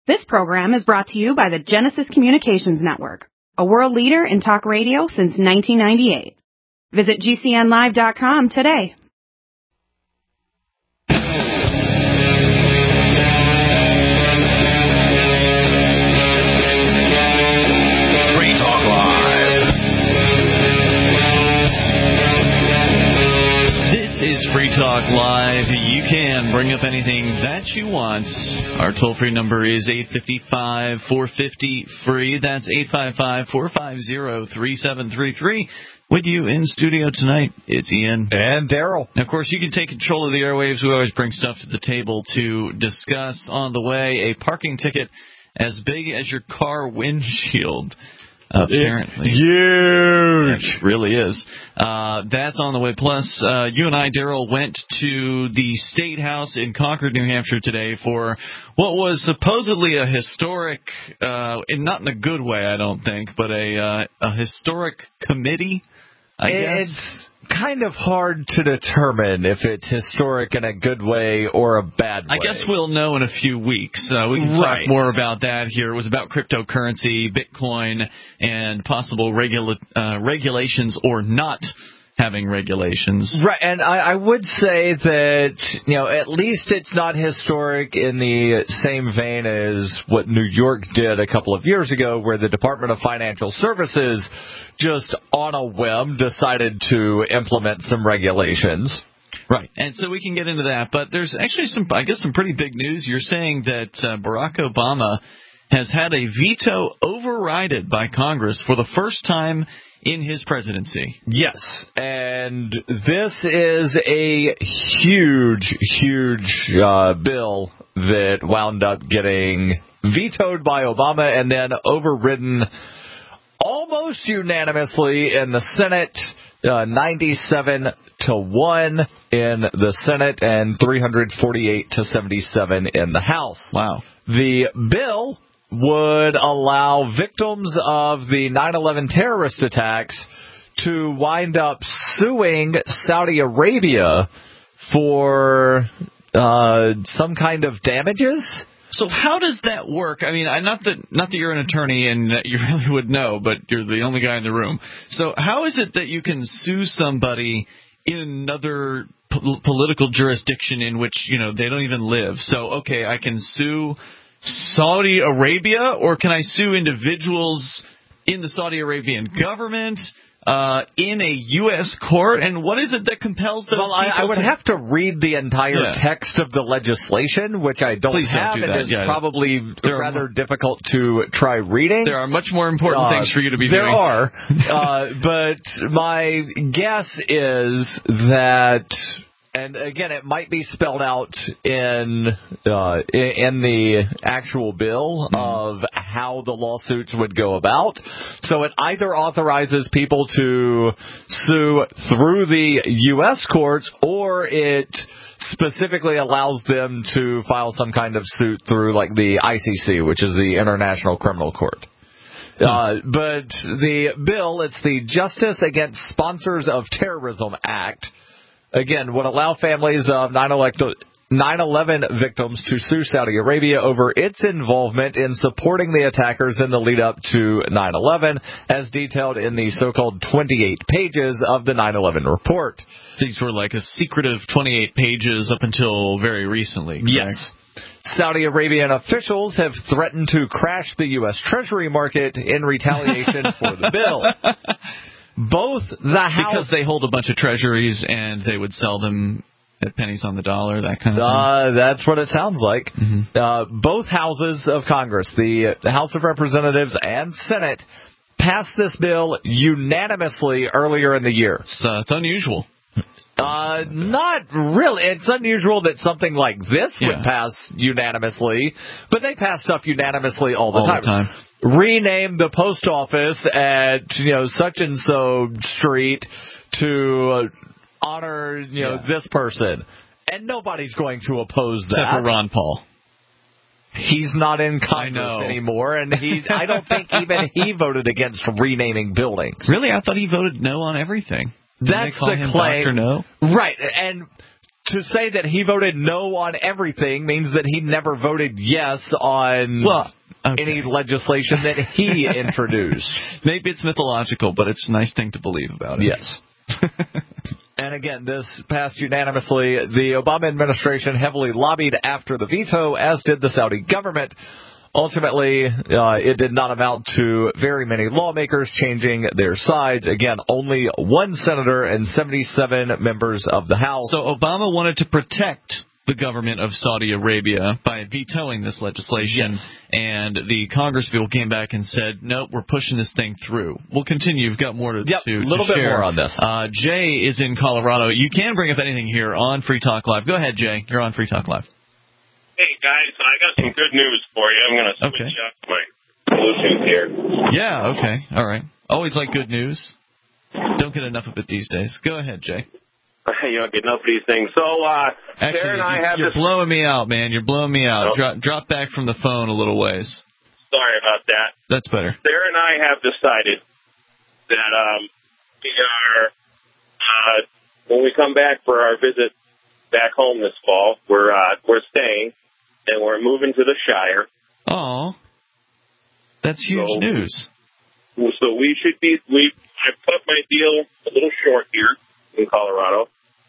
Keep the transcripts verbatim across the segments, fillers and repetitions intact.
This program is brought to you by the Genesis Communications Network, a world leader in talk radio since nineteen ninety-eight. Visit G C N live dot com today. Free Talk Live. This is Free Talk Live. You can bring up anything that you want. Our toll-free number is eight five five, four five zero, free. That's eight five five, four five zero, three seven three three. With you in studio tonight, it's Ian. And Daryl. Of course, you can take control of the airwaves. We always bring stuff to the table to discuss. On the way, a parking ticket as big as your car windshield. Apparently. It's huge. It really is. Uh, that's on the way. Plus, uh, you and I, Daryl, went to the State House in Concord, New Hampshire today for what was supposedly a historic, uh, and not in a good way, I don't think, but a, uh, a historic committee, I guess. It's kind of hard to determine if it's historic in a good way or a bad way. I guess we'll know in a few weeks. Uh, we can right. talk more about that here. It was about cryptocurrency, Bitcoin, and possible regula- uh, regulations or not having regulations. Right, and I, I would say that, you know, at least it's not historic in the same vein as what New York did a couple of years ago, where the Department of Financial Services just on a whim decided to implement some regulations. Right, and so we can get into that, but there's actually some, I guess, some pretty big news. You're saying that uh, Barack Obama has had a veto overridden by Congress for the first time in his presidency. Yes, and this is a huge, huge uh, bill that wound up getting vetoed by Obama and then overridden almost unanimously in the Senate, uh, ninety-seven to one in the Senate and three hundred forty-eight to seventy-seven in the House. Wow. The bill would allow victims of the nine eleven terrorist attacks to wind up suing Saudi Arabia for uh, some kind of damages. So how does that work? I mean, I, not that not that you're an attorney and that you really would know, but you're the only guy in the room. So how is it that you can sue somebody in another po- political jurisdiction in which, you know, they don't even live? So, okay, I can sue Saudi Arabia, or can I sue individuals in the Saudi Arabian government, uh, in a U S court? And what is it that compels those well, people? I, I would to... have to read the entire yeah. text of the legislation, which I don't Please have, don't do and that. is yeah. probably there rather are... difficult to try reading. There are much more important uh, things for you to be there doing. There are, uh, but my guess is that... And again, it might be spelled out in uh, in the actual bill of how the lawsuits would go about. So it either authorizes people to sue through the U S courts, or it specifically allows them to file some kind of suit through, like, the I C C, which is the International Criminal Court. Uh, but the bill, it's the Justice Against Sponsors of Terrorism Act, again, would allow families of nine eleven victims to sue Saudi Arabia over its involvement in supporting the attackers in the lead-up to nine eleven, as detailed in the so-called twenty-eight pages of the nine eleven report. These were like a secretive twenty-eight pages up until very recently, correct? Yes. Saudi Arabian officials have threatened to crash the U S Treasury market in retaliation for the bill. Both the House... Because they hold a bunch of treasuries and they would sell them at pennies on the dollar, that kind of thing? Uh, that's what it sounds like. Mm-hmm. Uh, both houses of Congress, the House of Representatives and Senate, passed this bill unanimously earlier in the year. It's, uh, it's unusual. Uh, not really. It's unusual that something like this yeah. would pass unanimously, but they pass stuff unanimously all the all time. The time. Rename the post office at, you know, such and so street to uh, honor, you know, yeah. this person, and nobody's going to oppose that. Except for Ron Paul. He's not in Congress anymore, and he I don't think even he voted against renaming buildings. Really? I thought he voted no on everything. That's Did they call the him claim. Doctor No? Right, and to say that he voted no on everything means that he never voted yes on well, okay. any legislation that he introduced. Maybe it's mythological, but it's a nice thing to believe about it. Yes. And again, this passed unanimously. The Obama administration heavily lobbied after the veto, as did the Saudi government. Ultimately, uh, it did not amount to very many lawmakers changing their sides. Again, only one senator and seventy-seven members of the House. So Obama wanted to protect the government of Saudi Arabia by vetoing this legislation, yes. and the Congress people came back and said, nope, we're pushing this thing through. We'll continue. We've got more to, yep, to, a little to bit share. more on this. Uh, Jay is in Colorado. You can bring up anything here on Free Talk Live. Go ahead, Jay. You're on Free Talk Live. Hey, guys, I got some good news for you. I'm going to switch okay. up my Bluetooth here. Yeah, okay. All right. Always like good news. Don't get enough of it these days. Go ahead, Jay. You don't get enough of these things. So, uh, Actually, Sarah and I you, have you're this... blowing me out, man. You're blowing me out. Oh. Drop, drop back from the phone a little ways. Sorry about that. That's better. Sarah and I have decided that um, we are, uh, when we come back for our visit back home this fall, we're uh, we're staying, and we're moving to the Shire. Oh, that's huge so, news. So we should be, we, I put my deal a little short here in Colorado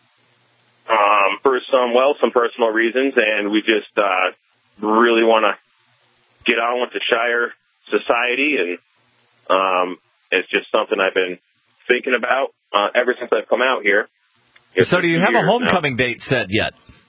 um, for some, well, some personal reasons, and we just uh, really want to get on with the Shire society, and um, it's just something I've been thinking about uh, ever since I've come out here. It's so do you have a homecoming now. date set yet?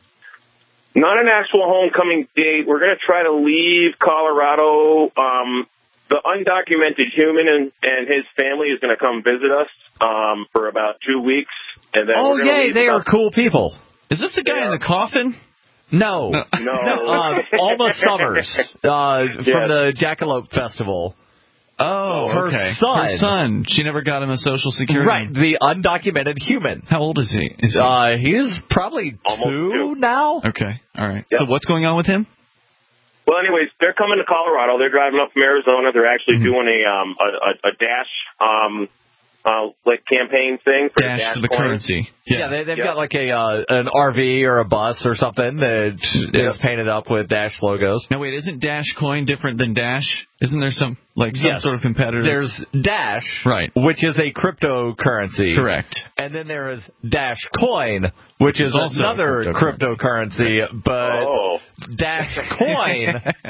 Not an actual homecoming date. We're going to try to leave Colorado. Um, the undocumented human and, and his family is going to come visit us um, for about two weeks. And then oh, we're yay, they about- are cool people. Is this the guy in the coffin? No. No. no. Uh, Alma Summers uh, yes. from the Jackalope Festival. Oh, her okay. son. Her son. She never got him a Social Security. Right, the undocumented human. How old is he? Is he? Uh, he's probably Almost two, two now. Okay, all right. Yep. So what's going on with him? Well, anyways, they're coming to Colorado. They're driving up from Arizona. They're actually Mm-hmm. doing a um a, a, a dash um uh like campaign thing for Dash, dash to the coin. currency. Yeah, Yeah, they, they've Yep. got like a uh, an R V or a bus or something that Yep. is painted up with Dash logos. Now wait, isn't Dash Coin different than Dash? Isn't there some like some Yes. sort of competitor? There's Dash, Right. which is a cryptocurrency. Correct. And then there is Dash Coin, which is also another a cryptocurrency, but Oh. Dash Coin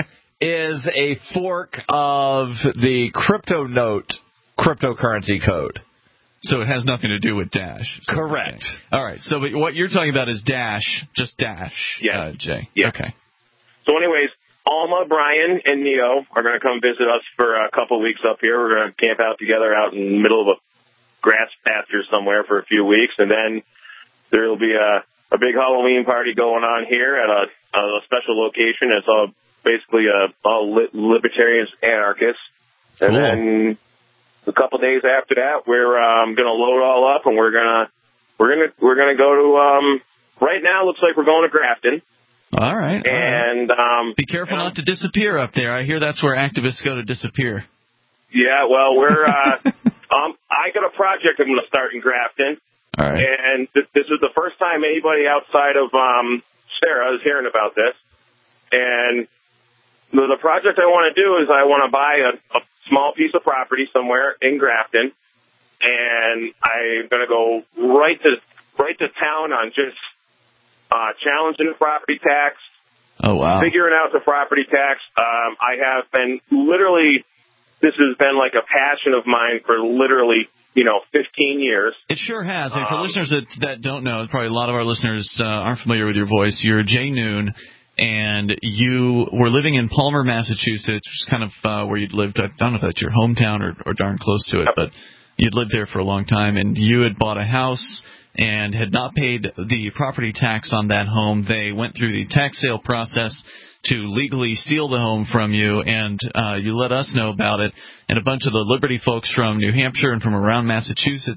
is a fork of the CryptoNote cryptocurrency code. So it has nothing to do with Dash. is what you're Correct. saying. All right. So but what you're talking about is Dash, just Dash. Yeah. Uh, Jay. Yeah. Okay. So anyways, Alma, Brian, and Neo are going to come visit us for a couple weeks up here. We're going to camp out together out in the middle of a grass pasture somewhere for a few weeks, and then there will be a, a big Halloween party going on here at a, a special location. It's all basically a, all li- libertarians, anarchists. And Cool. then a couple days after that, we're um, going to load all up, and we're going to we're going to we're going to go to. Um, right now, it looks like we're going to Grafton. All right. all right. And um, Be careful and not to disappear up there. I hear that's where activists go to disappear. Yeah, well, we're uh, um, I got a project I'm going to start in Grafton, All right. and th- this is the first time anybody outside of um, Sarah is hearing about this. And the, the project I want to do is I want to buy a, a small piece of property somewhere in Grafton, and I'm going to go right to right to town on just uh, challenging the property tax. Oh, wow. Figuring out the property tax. Um, I have been literally, this has been like a passion of mine for literally, you know, fifteen years. It sure has. And for Um, listeners that, that don't know, probably a lot of our listeners uh, aren't familiar with your voice. You're Jay Noon, and you were living in Palmer, Massachusetts, which is kind of uh, where you'd lived. I don't know if that's your hometown or, or darn close to it, but you'd lived there for a long time, and you had bought a house and had not paid the property tax on that home. They went through the tax sale process to legally steal the home from you, and uh, you let us know about it. And a bunch of the Liberty folks from New Hampshire and from around Massachusetts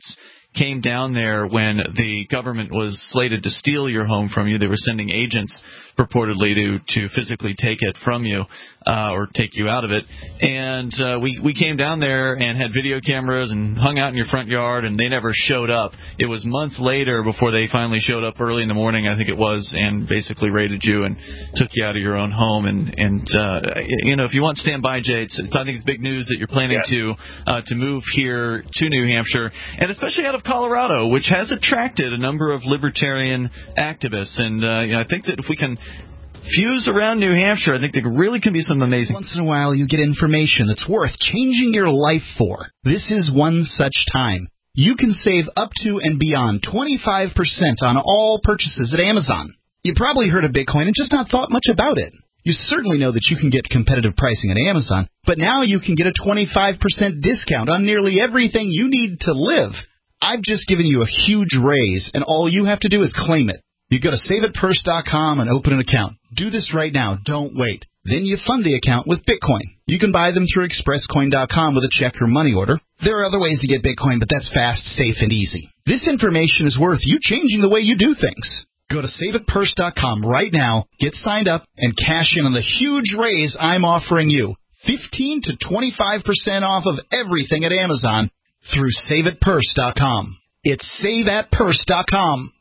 came down there when the government was slated to steal your home from you. They were sending agents purportedly to, to physically take it from you uh, or take you out of it. And uh, we, we came down there and had video cameras and hung out in your front yard, and they never showed up. It was months later before they finally showed up early in the morning, I think it was, and basically raided you and took you out of your own home. And, and uh, you know, if you want to stand by, Jay, it's, it's, I think it's big news that you're planning yeah. to uh, to move here to New Hampshire, and especially out of Colorado, which has attracted a number of libertarian activists. And uh, you know, I think that if we can fuse around New Hampshire, I think there really can be some amazing... Once in a while you get information that's worth changing your life for. This is one such time. You can save up to and beyond twenty-five percent on all purchases at Amazon. You probably heard of Bitcoin and just not thought much about it. You certainly know that you can get competitive pricing at Amazon, but now you can get a twenty-five percent discount on nearly everything you need to live. I've just given you a huge raise, and all you have to do is claim it. You go to save it purse dot com and open an account. Do this right now. Don't wait. Then you fund the account with Bitcoin. You can buy them through express coin dot com with a check or money order. There are other ways to get Bitcoin, but that's fast, safe, and easy. This information is worth you changing the way you do things. Go to save it purse dot com right now, get signed up, and cash in on the huge raise I'm offering you. fifteen to twenty-five percent off of everything at Amazon through save it purse dot com. It's save at purse dot com.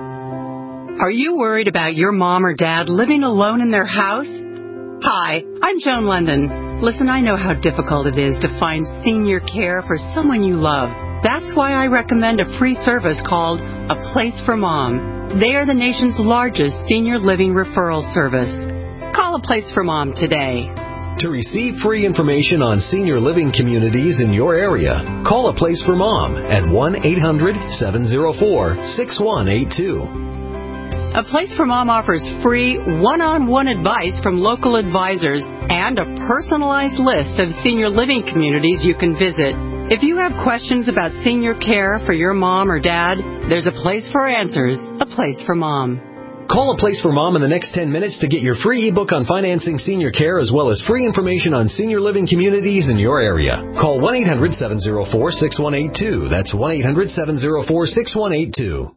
Are you worried about your mom or dad living alone in their house? Hi, I'm Joan London. Listen, I know how difficult it is to find senior care for someone you love. That's why I recommend a free service called A Place for Mom. They are the nation's largest senior living referral service. Call A Place for Mom today. To receive free information on senior living communities in your area, call A Place for Mom at one eight hundred seven oh four six one eight two. A Place for Mom offers free one-on-one advice from local advisors and a personalized list of senior living communities you can visit. If you have questions about senior care for your mom or dad, there's a place for answers, A Place for Mom. Call A Place for Mom in the next ten minutes to get your free ebook on financing senior care as well as free information on senior living communities in your area. Call one eight hundred seven oh four six one eight two. That's one eight hundred seven oh four six one eight two.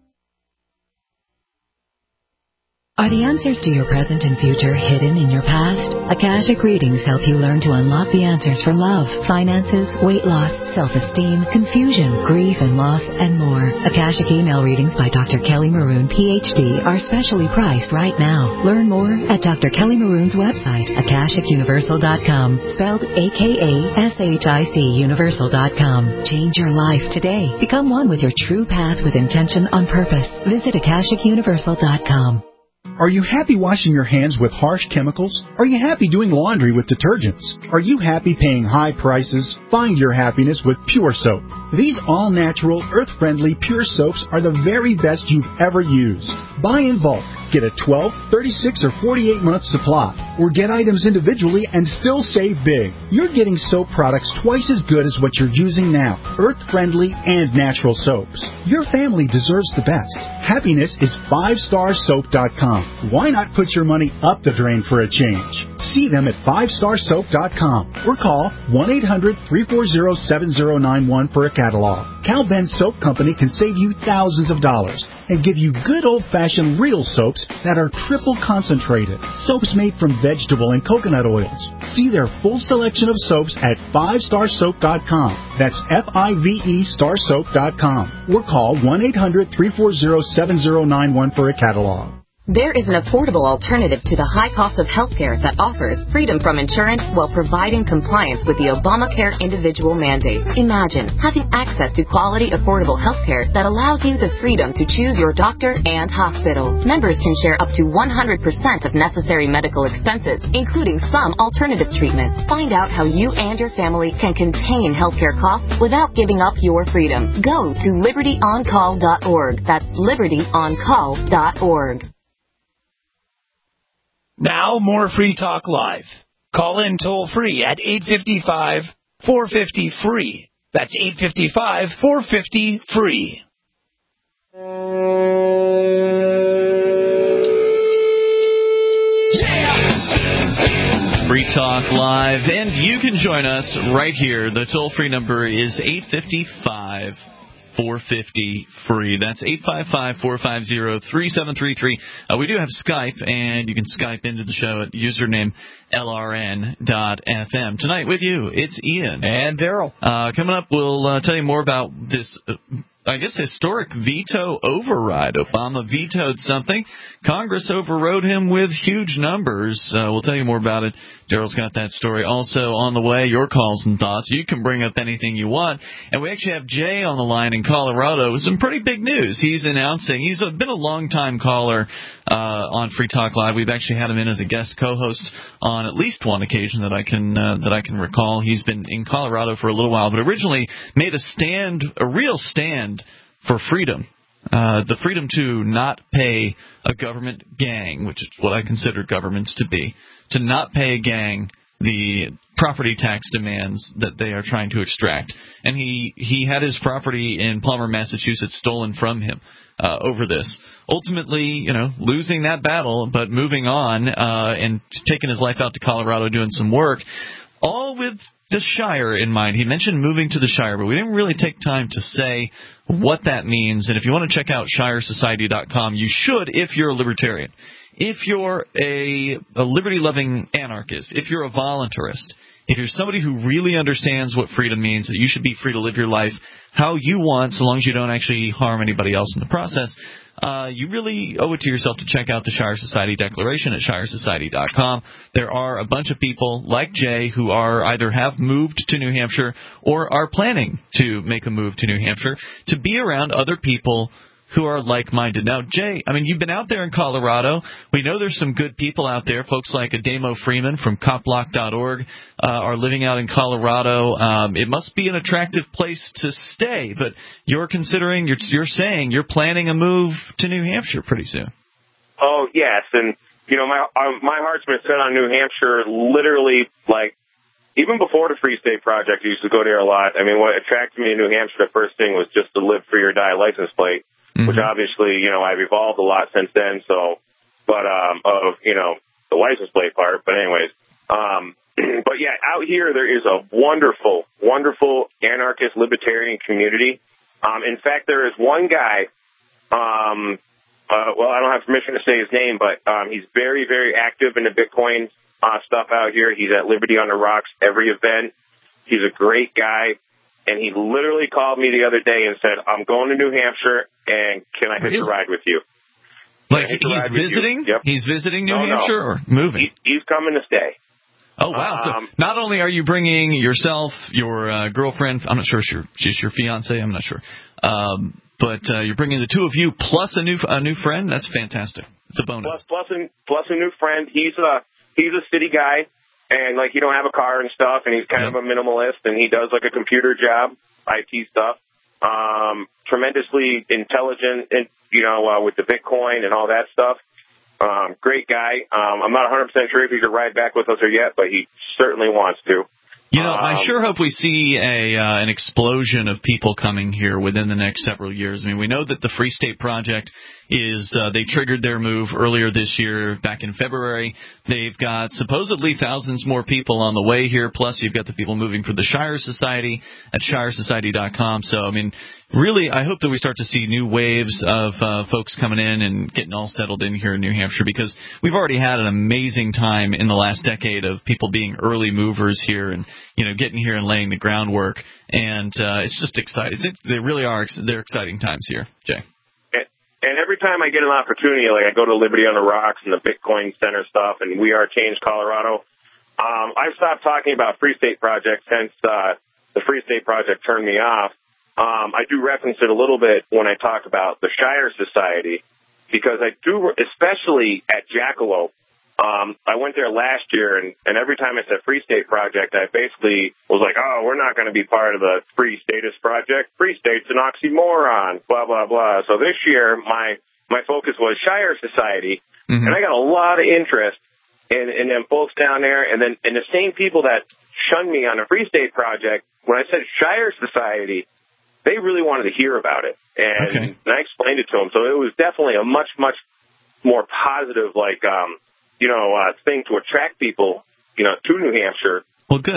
Are the answers to your present and future hidden in your past? Akashic Readings help you learn to unlock the answers for love, finances, weight loss, self-esteem, confusion, grief and loss, and more. Akashic email readings by Doctor Kelly Maroon, P H D, are specially priced right now. Learn more at Doctor Kelly Maroon's website, akashic universal dot com, spelled A K A S H I C universal dot com. Change your life today. Become one with your true path with intention on purpose. Visit akashic universal dot com. Are you happy washing your hands with harsh chemicals? Are you happy doing laundry with detergents? Are you happy paying high prices? Find your happiness with Pure Soap. These all-natural, earth-friendly Pure Soaps are the very best you've ever used. Buy in bulk. Get a twelve, thirty-six, or forty-eight month supply. Or get items individually and still save big. You're getting soap products twice as good as what you're using now. Earth-friendly and natural soaps. Your family deserves the best. Happiness is five star soap dot com. Why not put your money up the drain for a change? See them at five star soap dot com or call one eight hundred three four zero seven zero nine one for a catalog. Cal Ben Soap Company can save you thousands of dollars and give you good old-fashioned real soaps that are triple concentrated. Soaps made from vegetable and coconut oils. See their full selection of soaps at five star soap dot com. That's F I V E star soap dot com. Or call one eight hundred three four zero seven zero nine one for a catalog. There is an affordable alternative to the high cost of health care that offers freedom from insurance while providing compliance with the Obamacare individual mandate. Imagine having access to quality, affordable health care that allows you the freedom to choose your doctor and hospital. Members can share up to one hundred percent of necessary medical expenses, including some alternative treatments. Find out how you and your family can contain healthcare costs without giving up your freedom. Go to liberty on call dot org. That's liberty on call dot org. Now, more Free Talk Live. Call in toll-free at eight five five, four five zero, free. That's eight five five, four five zero, free. Free Talk Live, and you can join us right here. The toll-free number is eight five five, four five zero, free. That's eight five five, four five zero, three seven three three. Uh, we do have Skype, and you can Skype into the show at username L R N dot F M. Tonight with you, it's Ian. And Daryl. Uh, coming up, we'll uh, tell you more about this, uh, I guess, historic veto override. Obama vetoed something. Congress overrode him with huge numbers. Uh, we'll tell you more about it. Daryl's got that story. Also on the way, your calls and thoughts. You can bring up anything you want. And we actually have Jay on the line in Colorado with some pretty big news. He's announcing, he's a, been a long-time caller uh, on Free Talk Live. We've actually had him in as a guest co-host on at least one occasion that I can uh, that I can recall. He's been in Colorado for a little while, but originally made a stand, a real stand for freedom. Uh, the freedom to not pay a government gang, which is what I consider governments to be, to not pay a gang the property tax demands that they are trying to extract. And he, he had his property in Plummer, Massachusetts stolen from him uh, over this. Ultimately, you know, losing that battle, but moving on uh, and taking his life out to Colorado doing some work, all with the Shire in mind. He mentioned moving to the Shire, but we didn't really take time to say what that means. And if you want to check out shire society dot com, you should if you're a libertarian. If you're a, a liberty-loving anarchist, if you're a voluntarist, if you're somebody who really understands what freedom means, that you should be free to live your life how you want, so long as you don't actually harm anybody else in the process, uh, you really owe it to yourself to check out the Shire Society Declaration at shire society dot com. There are a bunch of people like Jay who are either have moved to New Hampshire or are planning to make a move to New Hampshire to be around other people who are like-minded. Now, Jay, I mean, you've been out there in Colorado. We know there's some good people out there. Folks like Ademo Freeman from cop block dot org uh, are living out in Colorado. Um, it must be an attractive place to stay, but you're considering, you're, you're saying you're planning a move to New Hampshire pretty soon. Oh, yes, and, you know, my uh, my heart's been set on New Hampshire literally, like, even before the Free State Project. I used to go there a lot. I mean, what attracted me to New Hampshire, the first thing was just the live free or die license plate. Mm-hmm. Which obviously, you know, I've evolved a lot since then, so, but, um, of, you know, the license plate part, but anyways, um, but yeah, out here there is a wonderful, wonderful anarchist libertarian community. Um, in fact, there is one guy, um, uh, well, I don't have permission to say his name, but, um, he's very, very active in the Bitcoin, uh, stuff out here. He's at Liberty on the Rocks every event. He's a great guy. And he literally called me the other day and said, I'm going to New Hampshire, and can I hitch a ride with you? Like he's visiting? Yep. He's visiting New no, Hampshire no. or moving? He, he's coming to stay. Oh, wow. Um, so not only are you bringing yourself, your uh, girlfriend, I'm not sure if she's your, she's your fiance, I'm not sure, um, but uh, you're bringing the two of you plus a new a new friend? That's fantastic. It's a bonus. Plus, plus, a, plus a new friend. He's a, he's a city guy. And, like, he don't have a car and stuff, and he's kind yep. of a minimalist, and he does, like, a computer job, I T stuff. Um, tremendously intelligent, and, you know, uh, with the Bitcoin and all that stuff. Um, great guy. Um, I'm not one hundred percent sure if he could ride back with us or yet, but he certainly wants to. You know, um, I sure hope we see a uh, an explosion of people coming here within the next several years. I mean, we know that the Free State Project is, uh, they triggered their move earlier this year, back in February. They've got supposedly thousands more people on the way here, plus you've got the people moving for the Shire Society at shire society dot com. So, I mean, really, I hope that we start to see new waves of uh, folks coming in and getting all settled in here in New Hampshire, because we've already had an amazing time in the last decade of people being early movers here and, you know, getting here and laying the groundwork. And uh, it's just exciting. They really are. They're exciting times here, Jay. And every time I get an opportunity, like I go to Liberty on the Rocks and the Bitcoin Center stuff and We Are Change Colorado, um, I've stopped talking about Free State Project since uh, the Free State Project turned me off. Um, I do reference it a little bit when I talk about the Shire Society, because I do, especially at Jackalope. Um, I went there last year, and, and every time I said Free State Project, I basically was like, oh, we're not going to be part of the Free Status Project. Free State's an oxymoron, blah, blah, blah. So this year, my, my focus was Shire Society, mm-hmm. and I got a lot of interest in, in them folks down there. And then and the same people that shunned me on the Free State Project, when I said Shire Society, they really wanted to hear about it. And, okay. and I explained it to them. So it was definitely a much, much more positive, like, um, you know, uh, thing to attract people, you know, to New Hampshire. Well, good.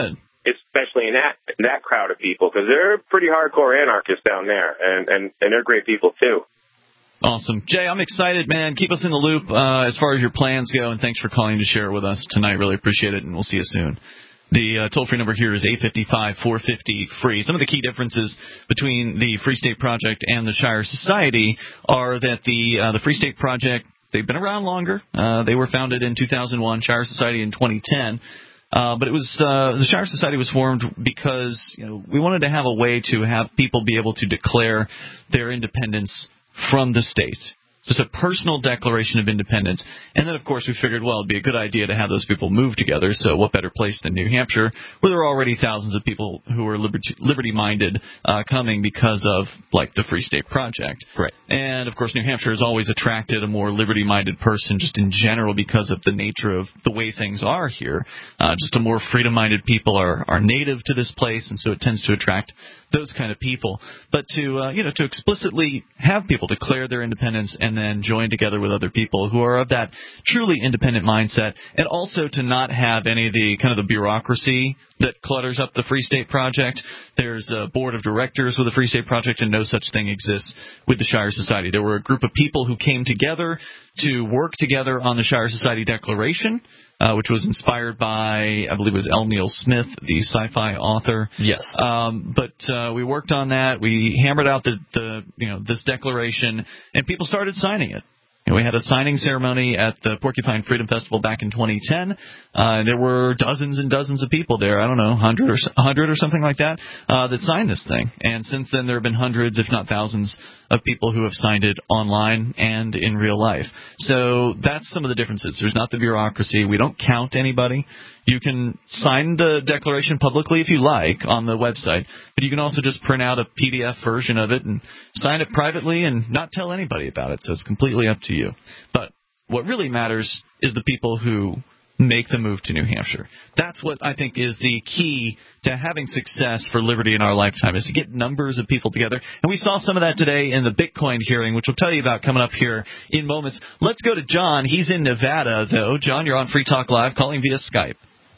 especially in that in that crowd of people, because they're pretty hardcore anarchists down there, and, and, and they're great people, too. Awesome. Jay, I'm excited, man. Keep us in the loop uh, as far as your plans go, and thanks for calling to share it with us tonight. Really appreciate it, and we'll see you soon. The uh, toll-free number here is eight five five, four five zero, free. Some of the key differences between the Free State Project and the Shire Society are that the uh, the Free State Project, they've been around longer. Uh, they were founded in two thousand one, Shire Society in twenty ten. Uh, but it was uh, the Shire Society was formed because, you know, we wanted to have a way to have people be able to declare their independence from the state. Just a personal declaration of independence. And then, of course, we figured, well, it'd be a good idea to have those people move together. So what better place than New Hampshire, where there are already thousands of people who are liberty, liberty-minded uh, coming because of, like, the Free State Project. Right. And, of course, New Hampshire has always attracted a more liberty-minded person just in general because of the nature of the way things are here. Uh, just a more freedom-minded people are, are native to this place, and so it tends to attract those kind of people. But to, uh, you know, to explicitly have people declare their independence and then join together with other people who are of that truly independent mindset, and also to not have any of the kind of the bureaucracy that clutters up the Free State Project. There's a board of directors with the Free State Project, and no such thing exists with the Shire Society. There were a group of people who came together to work together on the Shire Society Declaration, uh, which was inspired by, I believe it was L. Neil Smith, the sci-fi author. Yes. Um, but uh, we worked on that. We hammered out the, the, you know, this declaration, and people started signing it. And we had a signing ceremony at the Porcupine Freedom Festival back in twenty ten. Uh, and there were dozens and dozens of people there, I don't know, one hundred or, one hundred or something like that, uh, that signed this thing. And since then there have been hundreds, if not thousands, of people who have signed it online and in real life. So that's some of the differences. There's not the bureaucracy. We don't count anybody. You can sign the declaration publicly if you like on the website, but you can also just print out a P D F version of it and sign it privately and not tell anybody about it. So it's completely up to you. But what really matters is the people who make the move to New Hampshire. That's what I think is the key to having success for liberty in our lifetime, is to get numbers of people together. And we saw some of that today in the Bitcoin hearing, which we'll tell you about coming up here in moments. Let's go to John. He's in Nevada, though. John, you're on Free Talk Live, calling via Skype.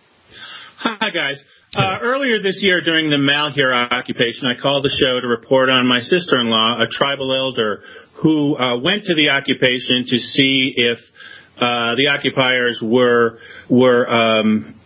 Hi, guys. Uh, earlier this year during the Malheur occupation, I called the show to report on my sister-in-law, a tribal elder, who uh, went to the occupation to see if uh, the occupiers were were um,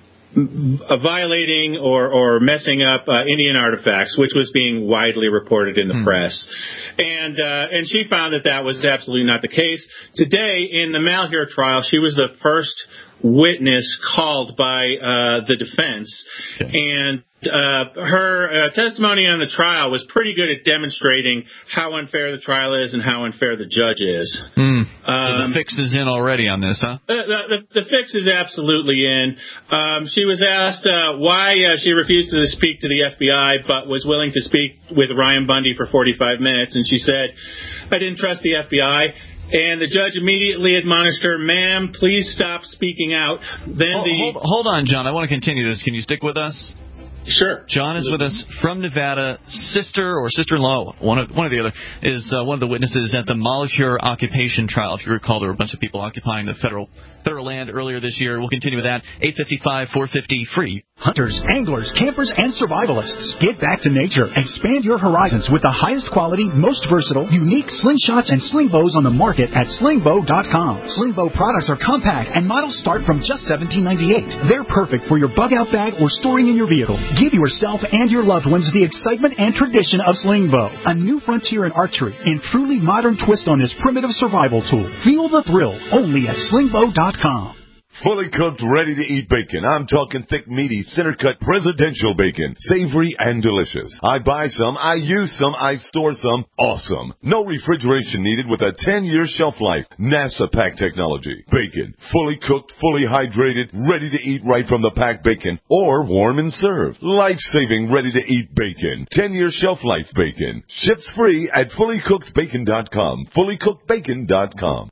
violating or, or messing up uh, Indian artifacts, which was being widely reported in the mm. press. And uh, and she found that that was absolutely not the case. Today, in the Malheur trial, she was the first witness called by uh, the defense, okay. and uh, her uh, testimony on the trial was pretty good at demonstrating how unfair the trial is and how unfair the judge is. Mm. Um, so the fix is in already on this, huh? The, the, the fix is absolutely in. Um, she was asked uh, why uh, she refused to speak to the F B I but was willing to speak with Ryan Bundy for forty-five minutes, and she said, "I didn't trust the F B I." And the judge immediately admonished her, "Ma'am, please stop speaking out." Then hold, the hold, hold on, John. I want to continue this. Can you stick with us? Sure. John is with us from Nevada. Sister or sister-in-law, one of one or the other, is uh, one of the witnesses at the Malheur occupation trial. If you recall, there were a bunch of people occupying the federal federal land earlier this year. We'll continue with that. eight five five, four five zero, free. Hunters, anglers, campers, and survivalists. Get back to nature. Expand your horizons with the highest quality, most versatile, unique slingshots and sling bows on the market at sling bow dot com. Sling bow products are compact and models start from just seventeen ninety-eight. They're perfect for your bug out bag or storing in your vehicle. Give yourself and your loved ones the excitement and tradition of sling bow, a new frontier in archery and truly modern twist on this primitive survival tool. Feel the thrill only at sling bow dot com. Fully cooked, ready-to-eat bacon. I'm talking thick, meaty, center-cut presidential bacon. Savory and delicious. I buy some, I use some, I store some. Awesome. No refrigeration needed with a ten-year shelf life. NASA pack technology. Bacon. Fully cooked, fully hydrated, ready to eat right from the pack bacon. Or warm and served. Life-saving, ready-to-eat bacon. ten-year shelf life bacon. Ships free at fully cooked bacon dot com. fully cooked bacon dot com.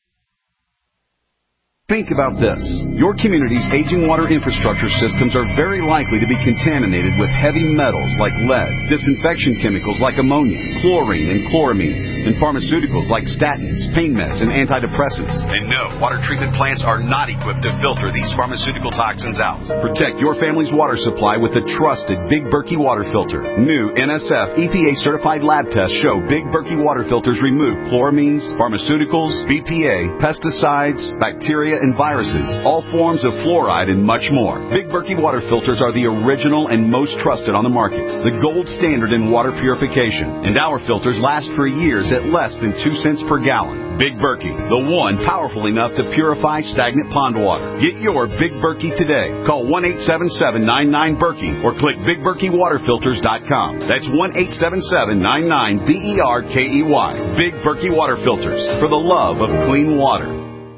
Think about this. Your community's aging water infrastructure systems are very likely to be contaminated with heavy metals like lead, disinfection chemicals like ammonia, chlorine, and chloramines. and pharmaceuticals like statins, pain meds, and antidepressants. And no, water treatment plants are not equipped to filter these pharmaceutical toxins out. Protect your family's water supply with the trusted Big Berkey water filter. New N S F E P A certified lab tests show Big Berkey water filters remove chloramines, pharmaceuticals, B P A, pesticides, bacteria, and viruses, all forms of fluoride, and much more. Big Berkey water filters are the original and most trusted on the market, the gold standard in water purification, and our filters last for years at less than two cents per gallon. Big Berkey, the one powerful enough to purify stagnant pond water. Get your Big Berkey today. Call one eight seven seven nine nine Berkey or click big berkey water filters dot com. That's one eight seven seven nine nine B E R K E Y. Big Berkey Water Filters, for the love of clean water.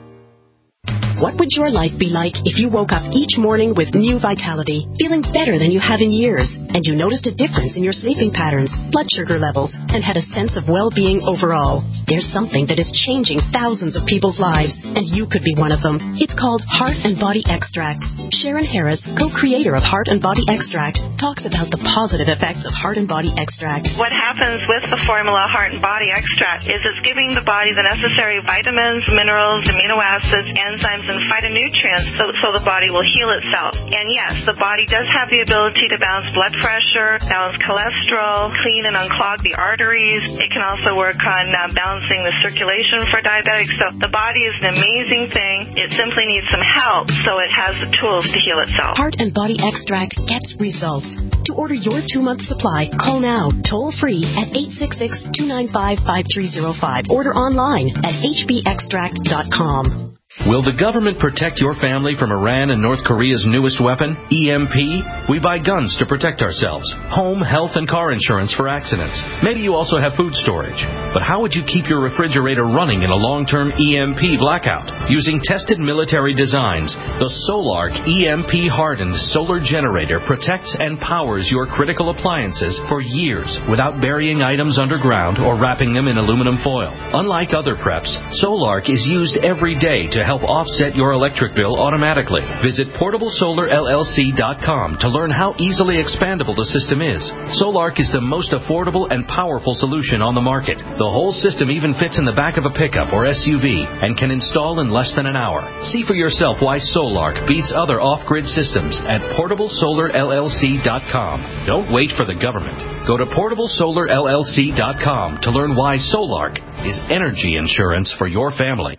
What would your life be like if you woke up each morning with new vitality, feeling better than you have in years, and you noticed a difference in your sleeping patterns, blood sugar levels, and had a sense of well-being overall? There's something that is changing thousands of people's lives, and you could be one of them. It's called Heart and Body Extract. Sharon Harris, co-creator of Heart and Body Extract, talks about the positive effects of Heart and Body Extract. What happens with the formula Heart and Body Extract is it's giving the body the necessary vitamins, minerals, amino acids, enzymes, and phytonutrients so, so the body will heal itself. And yes, the body does have the ability to balance blood pressure, balance cholesterol, clean and unclog the arteries. It can also work on uh, balancing the circulation for diabetics. So the body is an amazing thing. It simply needs some help so it has the tools to heal itself. Heart and Body Extract gets results. To order your two-month supply, call now, toll-free at eight six six, two nine five, five three zero five. Order online at h b extract dot com. Will the government protect your family from Iran and North Korea's newest weapon, E M P? We buy guns to protect ourselves, home, health, and car insurance for accidents. Maybe you also have food storage. But how would you keep your refrigerator running in a long-term E M P blackout? Using tested military designs, the Solark E M P-hardened solar generator protects and powers your critical appliances for years without burying items underground or wrapping them in aluminum foil. Unlike other preps, Solark is used every day to help offset your electric bill automatically. Visit portable solar L L C dot com to learn how easily expandable the system is. Solark is the most affordable and powerful solution on the market. The whole system even fits in the back of a pickup or S U V and can install in less than an hour. See for yourself why Solark beats other off-grid systems at portable solar L L C dot com. Don't wait for the government. Go to portable solar L L C dot com to learn why Solark is energy insurance for your family.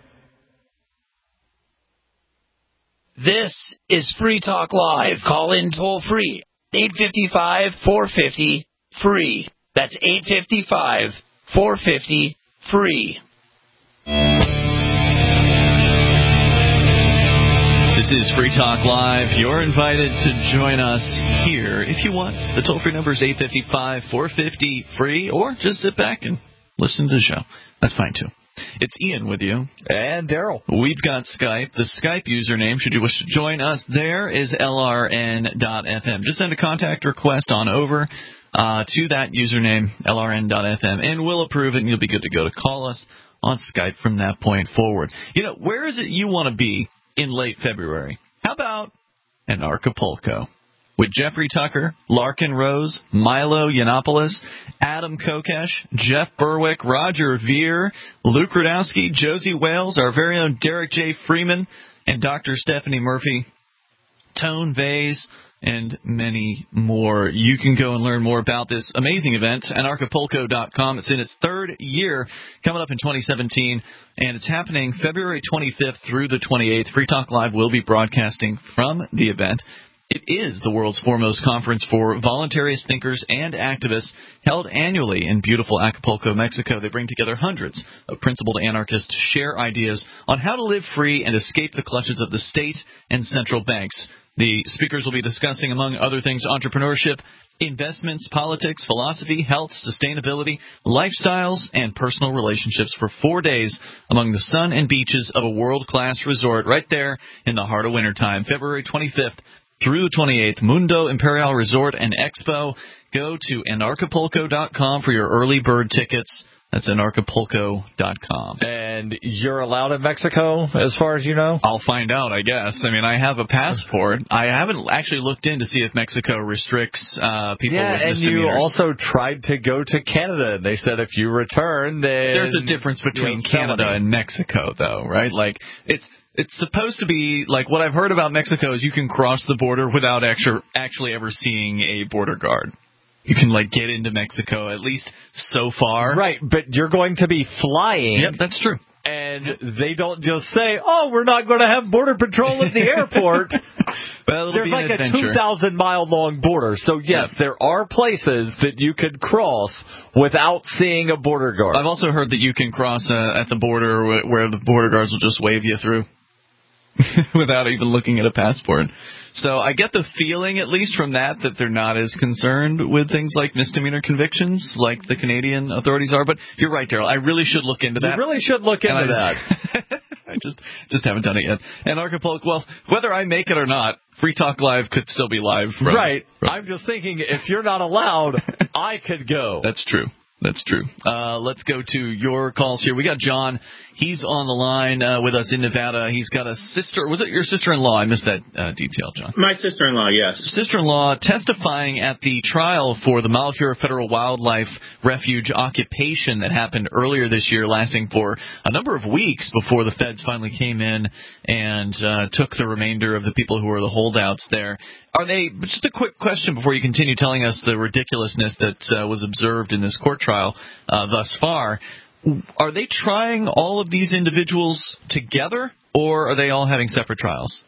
This is Free Talk Live. Call in toll free. eight five five, four five zero, free. That's eight five five, four five zero, free. This is Free Talk Live. You're invited to join us here if you want. The toll-free number is eight five five, four five zero, free, or just sit back and listen to the show. That's fine, too. It's Ian with you. And Daryl. We've got Skype. The Skype username, should you wish to join us there, is L R N dot F M. Just send a contact request on over uh, to that username, L R N dot F M, and we'll approve it, and you'll be good to go to call us on Skype from that point forward. You know, where is it you want to be in late February? How about an Acapulco? With Jeffrey Tucker, Larkin Rose, Milo Yiannopoulos, Adam Kokesh, Jeff Berwick, Roger Veer, Luke Rudowski, Josie Wales, our very own Derek J. Freeman, and Doctor Stephanie Murphy, Tone Vase, and many more. You can go and learn more about this amazing event at Acapulco dot com. It's in its third year, coming up in twenty seventeen, and it's happening February twenty-fifth through the twenty-eighth. Free Talk Live will be broadcasting from the event. It is the world's foremost conference for voluntarist thinkers and activists, held annually in beautiful Acapulco, Mexico. They bring together hundreds of principled anarchists to share ideas on how to live free and escape the clutches of the state and central banks. The speakers will be discussing, among other things, entrepreneurship, investments, politics, philosophy, health, sustainability, lifestyles, and personal relationships for four days among the sun and beaches of a world-class resort right there in the heart of wintertime, February twenty-fifth. Through the twenty-eighth, Mundo Imperial Resort and Expo. Go to Anarchapulco dot com for your early bird tickets. That's anarchapulco dot com. And you're allowed in Mexico, as far as you know? I'll find out, I guess. I mean, I have a passport. I haven't actually looked in to see if Mexico restricts uh, people yeah, with and misdemeanors. you also tried to go to Canada, and they said if you return, then... There's a difference between you know, Canada felony. and Mexico, though, right? Like, it's... It's supposed to be, like, what I've heard about Mexico is you can cross the border without actually, actually ever seeing a border guard. You can, like, get into Mexico, at least so far. Right, but you're going to be flying. Yep, that's true. And they don't just say, oh, we're not going to have border patrol at the airport. Well, There's like a two thousand mile long border. So, yes, there are places that you could cross without seeing a border guard. I've also heard that you can cross uh, at the border wh- where the border guards will just wave you through without even looking at a passport. So I get the feeling, at least from that, that they're not as concerned with things like misdemeanor convictions like the Canadian authorities are. But you're right, Daryl. I really should look into that. You really should look into And I that. Just, I just just haven't done it yet. And Archipelago, well, whether I make it or not, Free Talk Live could still be live. From, right. From. I'm just thinking, if you're not allowed, I could go. That's true. That's true. Uh, let's go to your calls here. We got John. He's on the line uh, with us in Nevada. He's got a sister. Was it your sister-in-law? I missed that uh, detail, John. My sister-in-law, yes. Sister-in-law testifying at the trial for the Malheur Federal Wildlife Refuge occupation that happened earlier this year, lasting for a number of weeks before the feds finally came in and uh, took the remainder of the people who were the holdouts there. Are they, just a quick question before you continue telling us the ridiculousness that uh, was observed in this court trial uh, thus far, are they trying all of these individuals together, or are they all having separate trials?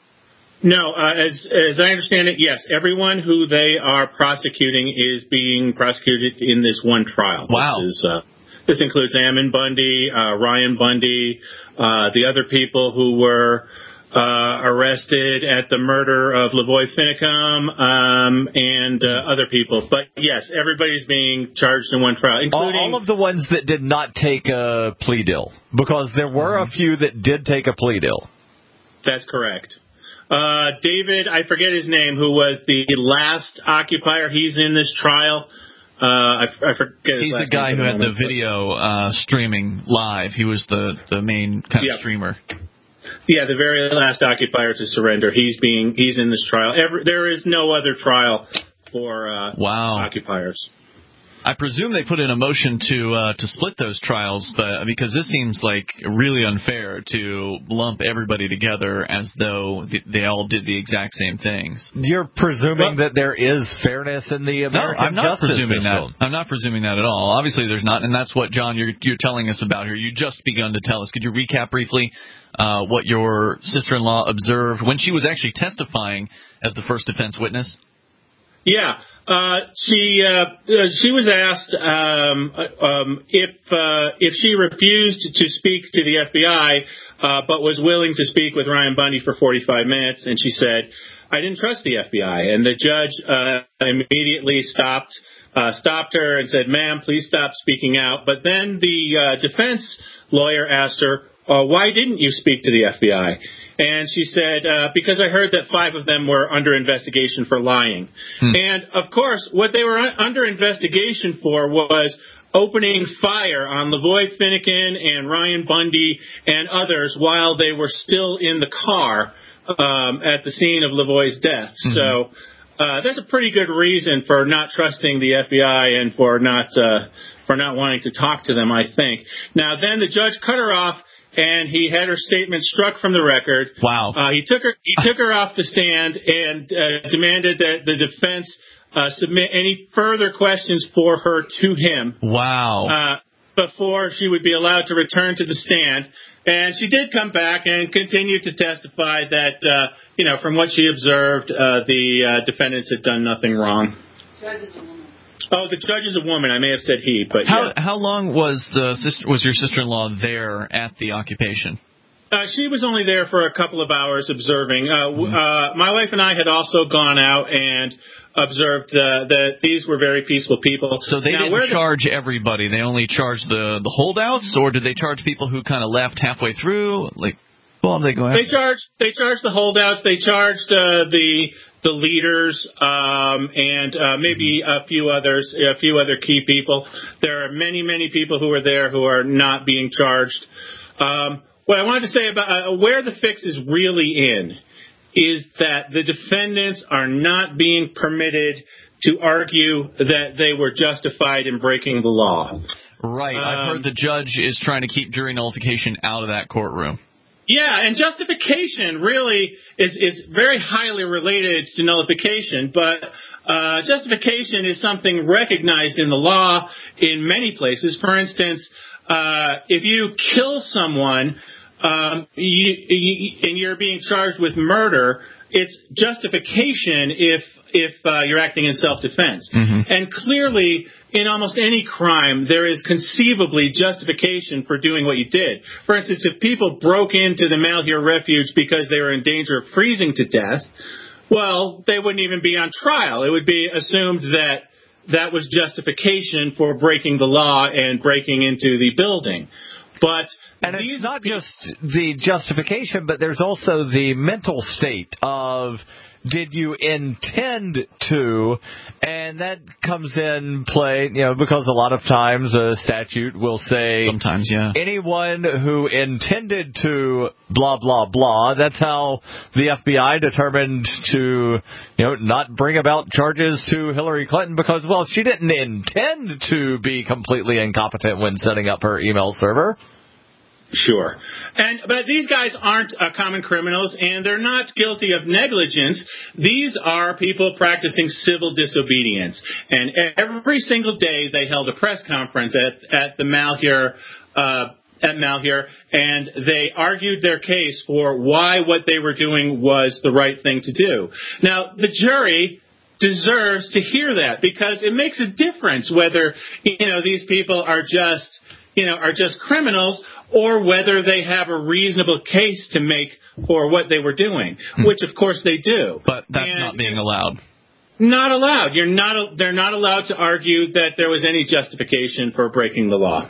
No, uh, as as I understand it, yes. Everyone who they are prosecuting is being prosecuted in this one trial. Wow. This, is, uh, this includes Ammon Bundy, uh, Ryan Bundy, uh, the other people who were uh, arrested at the murder of Lavoy Finicum, um, and uh, other people. But, yes, everybody's being charged in one trial, including... All, all of the ones that did not take a plea deal, because there were a few that did take a plea deal. That's correct. Uh, David, I forget his name, who was the last occupier. He's in this trial. Uh, I, I forget his He's last the guy name who had moment, the video uh, streaming live. He was the, the main kind yeah. of streamer. Yeah, the very last occupier to surrender. He's being he's in this trial. Every, there is no other trial for uh, wow. occupiers. I presume they put in a motion to uh, to split those trials, but because this seems like really unfair to lump everybody together as though th- they all did the exact same things. You're presuming well, that there is fairness in the American no, I'm not justice presuming system. that. I'm not presuming that at all. Obviously, there's not, and that's what John you're you're telling us about here. You just begun to tell us. Could you recap briefly uh, what your sister-in-law observed when she was actually testifying as the first defense witness? Yeah. Uh, she uh, she was asked um, um, if uh, if she refused to speak to the F B I, uh, but was willing to speak with Ryan Bundy for forty-five minutes, and she said, "I didn't trust the F B I." And the judge uh, immediately stopped uh, stopped her and said, "Ma'am, please stop speaking out." But then the uh, defense lawyer asked her, uh, "Why didn't you speak to the F B I?" And she said, uh, because I heard that five of them were under investigation for lying. Hmm. And, of course, what they were un- under investigation for was opening fire on Lavoy Finicum and Ryan Bundy and others while they were still in the car um, at the scene of Lavoy's death. Mm-hmm. So uh, that's a pretty good reason for not trusting the F B I and for not uh, for not wanting to talk to them, I think. Now, then the judge cut her off, and he had her statement struck from the record. Wow. Uh, he took her he took her off the stand and uh, demanded that the defense uh, submit any further questions for her to him. Wow. Uh, before she would be allowed to return to the stand. And she did come back and continue to testify that, uh, you know, from what she observed, uh, the uh, defendants had done nothing wrong. Oh, the judge is a woman. I may have said he, but how yeah. how long was the sister, was your sister-in-law there at the occupation? Uh, she was only there for a couple of hours observing. Uh, mm-hmm. uh, my wife and I had also gone out and observed uh, that these were very peaceful people. So they now, didn't the, charge everybody. They only charged the the holdouts, or did they charge people who kind of left halfway through? Like, well, they go. They charged. They charged the holdouts. They charged uh, the. the leaders, um, and uh, maybe a few others, a few other key people. There are many, many people who are there who are not being charged. Um, what I wanted to say about uh, where the fix is really in is that the defendants are not being permitted to argue that they were justified in breaking the law. Right. Um, I've heard the judge is trying to keep jury nullification out of that courtroom. Yeah, and justification really is, is very highly related to nullification, but uh, justification is something recognized in the law in many places. For instance, uh, if you kill someone um, you, you, and you're being charged with murder, it's justification if if uh, you're acting in self-defense. Mm-hmm. And clearly, in almost any crime, there is conceivably justification for doing what you did. For instance, if people broke into the Malheur Refuge because they were in danger of freezing to death, well, they wouldn't even be on trial. It would be assumed that that was justification for breaking the law and breaking into the building. But and it's not just the justification, but there's also the mental state of, did you intend to? And that comes in play, you know, because a lot of times a statute will say, sometimes, yeah, anyone who intended to blah, blah, blah. That's how the F B I determined to, you know, not bring about charges to Hillary Clinton because, well, she didn't intend to be completely incompetent when setting up her email server. Sure. And but these guys aren't uh, common criminals, and they're not guilty of negligence. These are people practicing civil disobedience. And every single day they held a press conference at, at the Malheur, uh, at Malheur, and they argued their case for why what they were doing was the right thing to do. Now, the jury deserves to hear that because it makes a difference whether, you know, these people are just, you know, are just criminals or whether they have a reasonable case to make for what they were doing, which, of course, they do. But that's and not being allowed. Not allowed. You're not. They're not allowed to argue that there was any justification for breaking the law.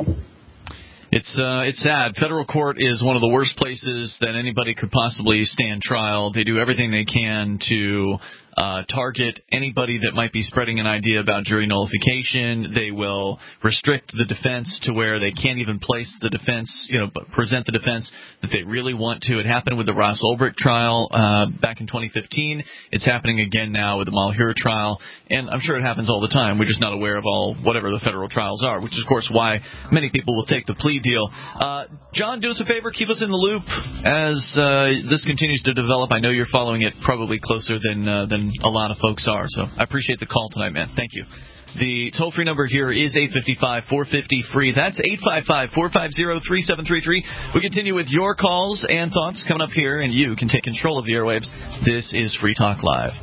It's uh, it's sad. Federal court is one of the worst places that anybody could possibly stand trial. They do everything they can to uh, target anybody that might be spreading an idea about jury nullification. They will restrict the defense to where they can't even place the defense, you know, present the defense that they really want to. It happened with the Ross Ulbricht trial uh, back in twenty fifteen. It's happening again now with the Malheur trial, and I'm sure it happens all the time. We're just not aware of all whatever the federal trials are, which is, of course, why many people will take the plea deal. Uh, John, do us a favor, keep us in the loop as uh, this continues to develop. I know you're following it probably closer than uh, than a lot of folks are, so I appreciate the call tonight, man. Thank you. The toll-free number here is eight five five, four five zero, free. That's eight five five, four five zero, three seven three three. We continue with your calls and thoughts coming up here, and you can take control of the airwaves. This is Free Talk Live.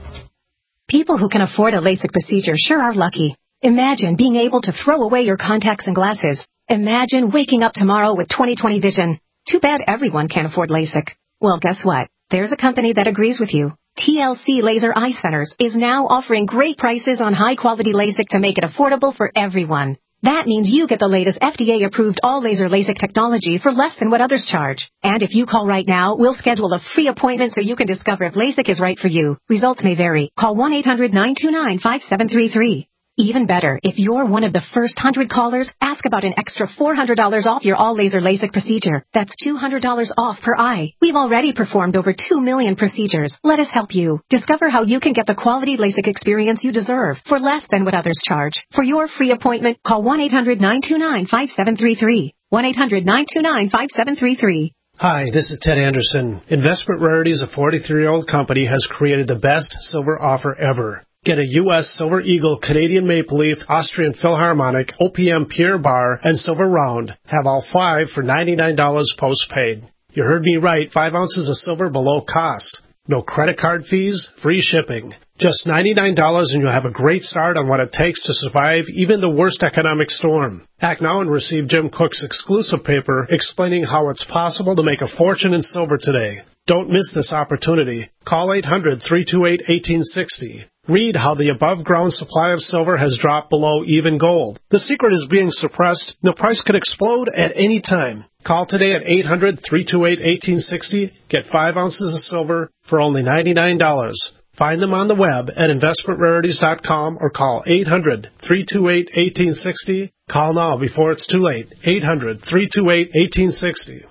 People who can afford a LASIK procedure sure are lucky. Imagine being able to throw away your contacts and glasses. Imagine waking up tomorrow with twenty twenty vision. Too bad everyone can't afford LASIK. Well, guess what? There's a company that agrees with you. T L C Laser Eye Centers is now offering great prices on high-quality LASIK to make it affordable for everyone. That means you get the latest F D A-approved all-laser LASIK technology for less than what others charge. And if you call right now, we'll schedule a free appointment so you can discover if LASIK is right for you. Results may vary. Call one eight hundred, nine two nine, five seven three three. Even better, if you're one of the first one hundred callers, ask about an extra four hundred dollars off your all-laser LASIK procedure. That's two hundred dollars off per eye. We've already performed over two million procedures. Let us help you. Discover how you can get the quality LASIK experience you deserve for less than what others charge. For your free appointment, call one eight hundred, nine two nine, five seven three three. one eight hundred, nine two nine, five seven three three. Hi, this is Ted Anderson. Investment Rarities, a forty-three-year-old company, has created the best silver offer ever. Get a U S Silver Eagle, Canadian Maple Leaf, Austrian Philharmonic, O P M Pure Bar, and Silver Round. Have all five for ninety-nine dollars postpaid. You heard me right, five ounces of silver below cost. No credit card fees, free shipping. Just ninety-nine dollars and you'll have a great start on what it takes to survive even the worst economic storm. Act now and receive Jim Cook's exclusive paper explaining how it's possible to make a fortune in silver today. Don't miss this opportunity. Call eight hundred, three two eight, one eight six zero. Read how the above-ground supply of silver has dropped below even gold. The secret is being suppressed. The price could explode at any time. Call today at eight hundred, three two eight, one eight six zero. Get five ounces of silver for only ninety-nine dollars. Find them on the web at investment rarities dot com or call eight hundred, three two eight, one eight six zero. Call now before it's too late. eight hundred, three two eight, one eight six zero.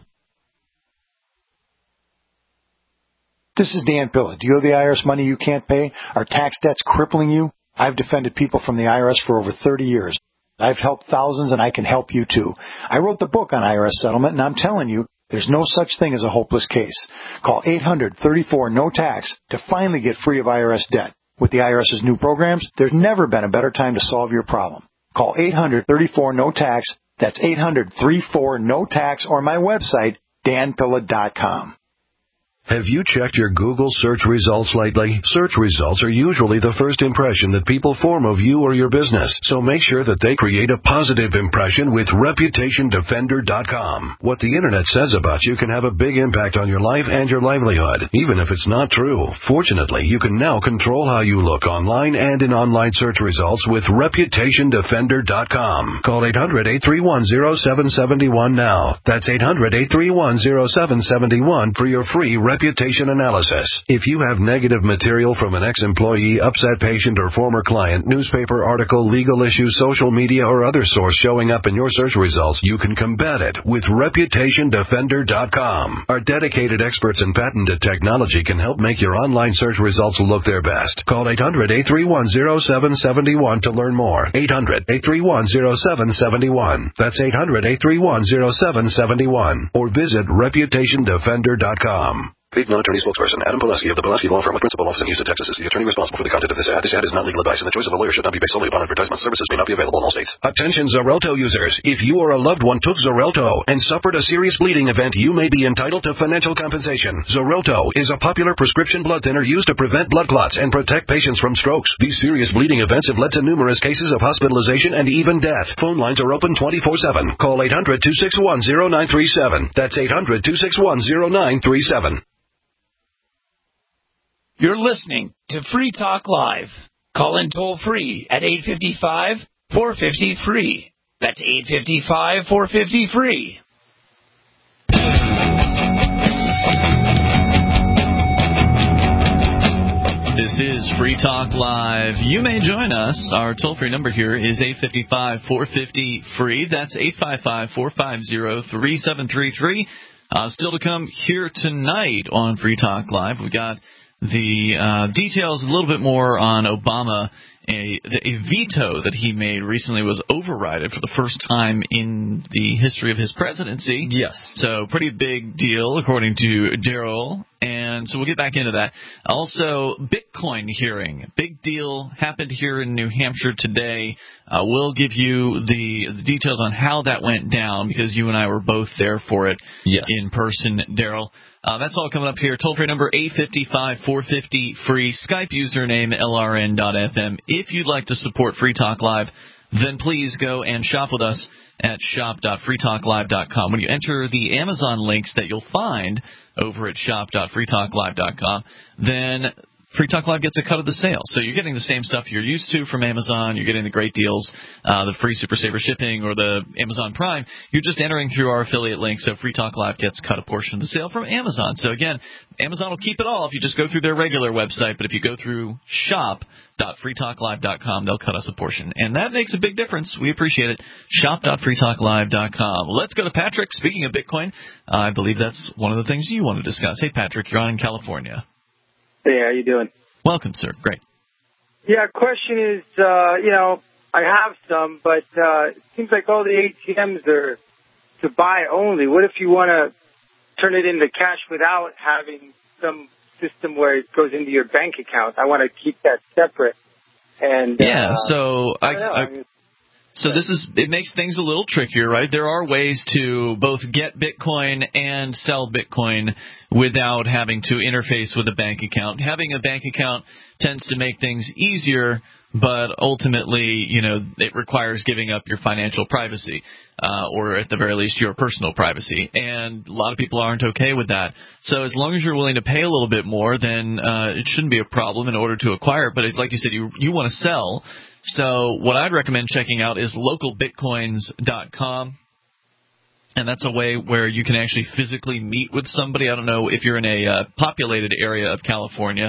This is Dan Pilla. Do you owe the I R S money you can't pay? Are tax debts crippling you? I've defended people from the I R S for over thirty years. I've helped thousands, and I can help you too. I wrote the book on I R S settlement, and I'm telling you, there's no such thing as a hopeless case. Call eight hundred, thirty-four, no tax to finally get free of I R S debt. With the IRS's new programs, there's never been a better time to solve your problem. Call eight hundred, thirty-four, no tax. That's eight hundred, thirty-four, no tax, or my website, dan pilla dot com. Have you checked your Google search results lately? Search results are usually the first impression that people form of you or your business, so make sure that they create a positive impression with reputation defender dot com. What the Internet says about you can have a big impact on your life and your livelihood, even if it's not true. Fortunately, you can now control how you look online and in online search results with reputation defender dot com. Call eight hundred, eight three one, zero seven seven one now. That's eight hundred, eight three one, zero seven seven one for your free reputation analysis. If you have negative material from an ex-employee, upset patient, or former client, newspaper article, legal issue, social media, or other source showing up in your search results, you can combat it with reputation defender dot com. Our dedicated experts in patented technology can help make your online search results look their best. Call eight hundred, eight three one, zero seven seven one to learn more. eight hundred, eight three one, zero seven seven one. That's eight hundred, eight three one, zero seven seven one. Or visit reputation defender dot com. Paid non-attorney spokesperson Adam Pulaski of the Pulaski Law Firm with principal office in Houston, Texas is the attorney responsible for the content of this ad. This ad is not legal advice, and the choice of a lawyer should not be based solely upon advertisement. Services may not be available in all states. Attention Xarelto users. If you or a loved one took Xarelto and suffered a serious bleeding event, you may be entitled to financial compensation. Xarelto is a popular prescription blood thinner used to prevent blood clots and protect patients from strokes. These serious bleeding events have led to numerous cases of hospitalization and even death. Phone lines are open twenty-four seven. Call eight hundred, two six one, zero nine three seven. That's eight hundred, two six one, zero nine three seven. You're listening to Free Talk Live. Call in toll free at eight five five, four five zero, free. That's eight five five, four five zero, free. This is Free Talk Live. You may join us. Our toll-free number here is eight five five, four five zero, free. That's eight five five, four five zero, three seven three three. Uh, still to come here tonight on Free Talk Live. We got the uh, details a little bit more on Obama. A, a veto that he made recently was overridden for the first time in the history of his presidency. Yes. So pretty big deal, according to Daryl. And so we'll get back into that. Also, Bitcoin hearing. Big deal happened here in New Hampshire today. Uh, we'll give you the, the details on how that went down because you and I were both there for it yes. in person, Daryl. Uh, that's all coming up here. Toll-free number eight five five, four five zero, free. Skype username L R N dot F M. If you'd like to support Free Talk Live, then please go and shop with us at shop dot free talk live dot com. When you enter the Amazon links that you'll find over at shop dot free talk live dot com, then Free Talk Live gets a cut of the sale. So you're getting the same stuff you're used to from Amazon. You're getting the great deals, uh, the free Super Saver shipping or the Amazon Prime. You're just entering through our affiliate link, so Free Talk Live gets cut a portion of the sale from Amazon. So, again, Amazon will keep it all if you just go through their regular website. But if you go through shop dot free talk live dot com, they'll cut us a portion. And that makes a big difference. We appreciate it. shop dot free talk live dot com. Let's go to Patrick. Speaking of Bitcoin, I believe that's one of the things you want to discuss. Hey, Patrick, you're on in California. Hey, how you doing? Welcome, sir. Great. Yeah, question is, uh, you know, I have some, but uh, it seems like all the A T Ms are to buy only. What if you want to turn it into cash without having some system where it goes into your bank account? I want to keep that separate. And yeah, uh, so I, I, know, I, I mean, So this is it makes things a little trickier, right? There are ways to both get Bitcoin and sell Bitcoin without having to interface with a bank account. Having a bank account tends to make things easier, but ultimately, you know, it requires giving up your financial privacy, uh, or at the very least your personal privacy. And a lot of people aren't okay with that. So as long as you're willing to pay a little bit more, then uh, it shouldn't be a problem in order to acquire it. But it's, like you said, you you want to sell. So what I'd recommend checking out is local bitcoins dot com. And that's a way where you can actually physically meet with somebody. I don't know if you're in a uh, populated area of California,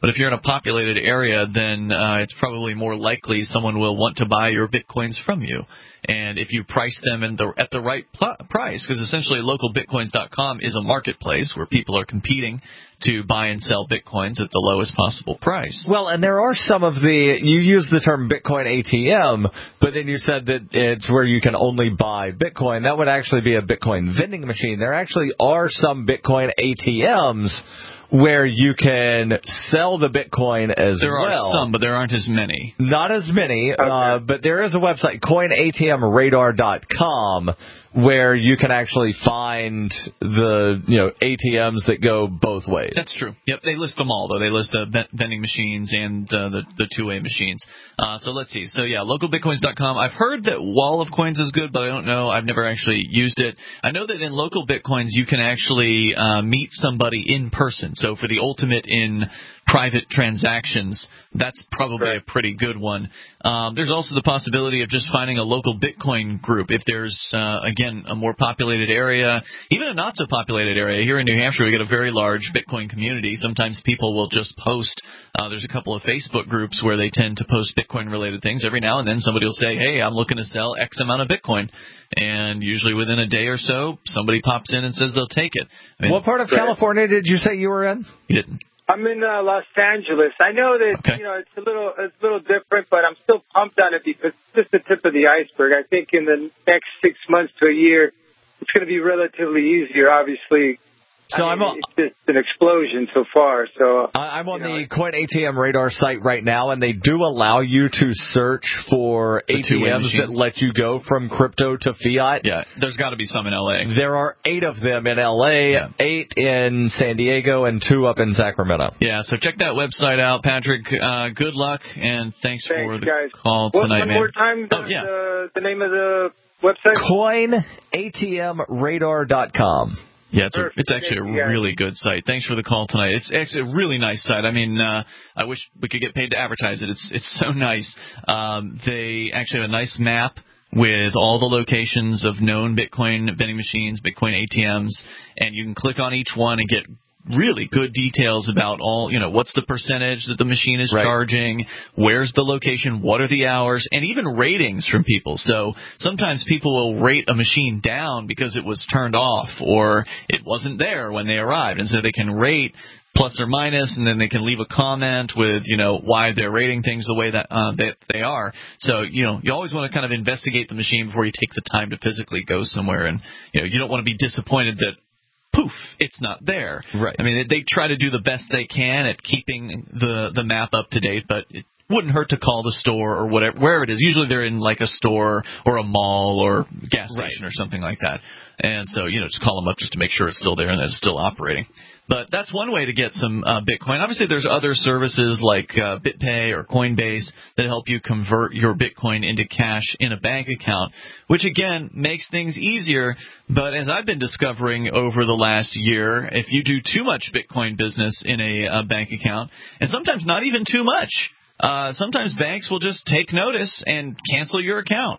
But if you're in a populated area, then uh, it's probably more likely someone will want to buy your Bitcoins from you. And if you price them in the, at the right pl- price, because essentially local bitcoins dot com is a marketplace where people are competing to buy and sell Bitcoins at the lowest possible price. Well, and there are some of the, you use the term Bitcoin A T M, but then you said that it's where you can only buy Bitcoin. That would actually be a Bitcoin vending machine. There actually are some Bitcoin A T Ms where you can sell the Bitcoin as there well. There are some, but there aren't as many. Not as many, okay. uh, but there is a website, coin A T M radar dot com, where you can actually find the, you know, A T Ms that go both ways. That's true. Yep, they list them all, though. They list the vending machines and uh, the, the two-way machines. Uh, so let's see. So, yeah, local bitcoins dot com. I've heard that Wall of Coins is good, but I don't know. I've never actually used it. I know that in Local Bitcoins you can actually uh, meet somebody in person. So for the ultimate in private transactions, that's probably right. a pretty good one. Um, there's also the possibility of just finding a local Bitcoin group. If there's, uh, again, a more populated area, even a not-so-populated area. Here in New Hampshire, we get a very large Bitcoin community. Sometimes people will just post. Uh, there's a couple of Facebook groups where they tend to post Bitcoin-related things. Every now and then somebody will say, hey, I'm looking to sell X amount of Bitcoin. And usually within a day or so, somebody pops in and says they'll take it. I mean, what part of California did you say you were in? You didn't. I'm in uh, Los Angeles. I know that okay. you know it's a little it's a little different, but I'm still pumped on it because it's just the tip of the iceberg. I think in the next six months to a year, it's going to be relatively easier. Obviously, so I mean, I'm a, it's just an explosion so far. So I'm on you know, the Coin A T M Radar site right now, and they do allow you to search for A T Ms that let you go from crypto to fiat. Yeah, there's got to be some in L A. There are eight of them in L A, yeah. eight in San Diego, and two up in Sacramento. Yeah, so check that website out, Patrick. Uh, good luck, and thanks, thanks for the guys. call what, tonight, one man. One more time, the, oh, yeah. the, the name of the website? coin A T M radar dot com. Yeah, it's, a, it's actually a really good site. Thanks for the call tonight. It's actually a really nice site. I mean, uh, I wish we could get paid to advertise it. It's it's so nice. Um, they actually have a nice map with all the locations of known Bitcoin vending machines, Bitcoin A T Ms, and you can click on each one and get really good details about all, you know, what's the percentage that the machine is right. charging, where's the location, what are the hours, and even ratings from people. So sometimes people will rate a machine down because it was turned off or it wasn't there when they arrived. And so they can rate plus or minus, and then they can leave a comment with, you know, why they're rating things the way that uh, they, they are. So, you know, you always want to kind of investigate the machine before you take the time to physically go somewhere. And, you know, you don't want to be disappointed that poof, it's not there. Right. I mean, they try to do the best they can at keeping the, the map up to date, but it wouldn't hurt to call the store or whatever, wherever it is. Usually they're in like a store or a mall or gas station right. or something like that. And so, you know, just call them up just to make sure it's still there and that it's still operating. But that's one way to get some uh, Bitcoin. Obviously, there's other services like uh, BitPay or Coinbase that help you convert your Bitcoin into cash in a bank account, which, again, makes things easier. But as I've been discovering over the last year, if you do too much Bitcoin business in a, a bank account, and sometimes not even too much, uh, sometimes banks will just take notice and cancel your account.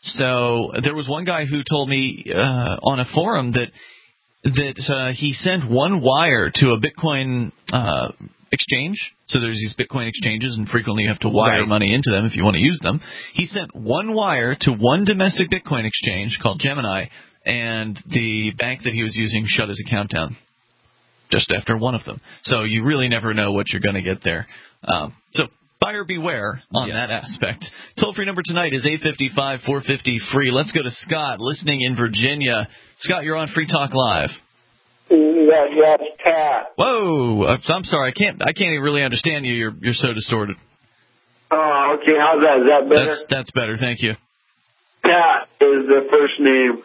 So there was one guy who told me uh, on a forum that that uh, he sent one wire to a Bitcoin uh, exchange. So there's these Bitcoin exchanges, and frequently you have to wire right. money into them if you want to use them. He sent one wire to one domestic Bitcoin exchange called Gemini, and the bank that he was using shut his account down just after one of them. So you really never know what you're going to get there. Um, so buyer beware on yes. that aspect. Toll-free number tonight is eight five five, four five zero, free. Let's go to Scott, listening in Virginia. Scott, you're on Free Talk Live. Yeah, yes, Pat. Whoa, I'm sorry, I can't. I can't even really understand you. You're you're so distorted. Oh, okay. How's that? Is that better? That's that's better. Thank you. Pat is the first name.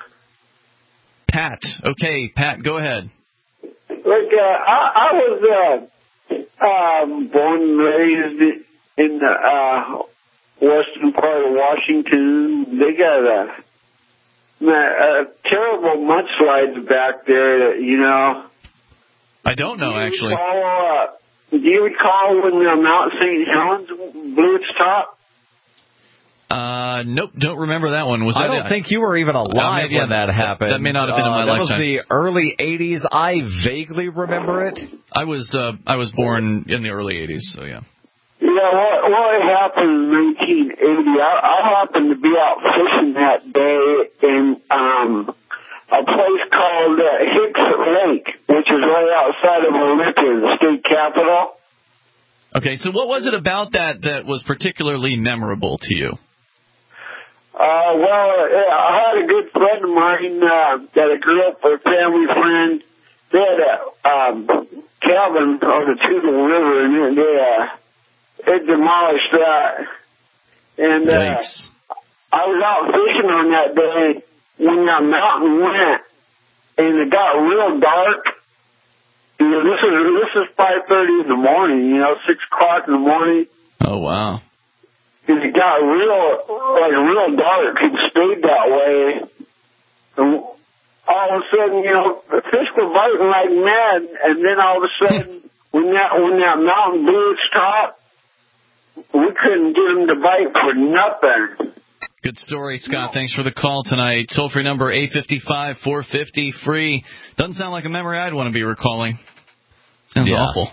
Pat. Okay, Pat, go ahead. Look, uh, I, I was uh, um, born and raised in the uh, western part of Washington. They got a, a terrible mudslides back there, you know. I don't know, do actually. Recall, uh, do you recall when uh, Mount Saint Helens blew its top? Uh, nope, don't remember that one. Was I that don't it? think you were even alive uh, maybe, when yeah, that happened. That may not have been in my uh, that lifetime. That was the early eighties. I vaguely remember it. I was uh, I was born in the early eighties, so yeah. Yeah, what, what happened in nineteen eighty, I, I happened to be out fishing that day in um, a place called uh, Hicks Lake, which is right outside of Olympia, the state capital. Okay, so what was it about that that was particularly memorable to you? Uh, well, I had a good friend of mine uh, that I grew up with, a family friend. They had a um, cabin on the Toutle River, and they, uh, they demolished that. And uh, I was out fishing on that day when that mountain went, and it got real dark. You know, this is this is five thirty in the morning. You know, six o'clock in the morning. Oh wow! And it got real, like real dark, and stayed that way. And all of a sudden, you know, the fish were biting like mad. And then all of a sudden, when that when that mountain blew its top, we couldn't get them to bite for nothing. Good story, Scott. Thanks for the call tonight. Toll-free number eight five five, four five zero, free. Doesn't sound like a memory I'd want to be recalling. Sounds yeah. awful.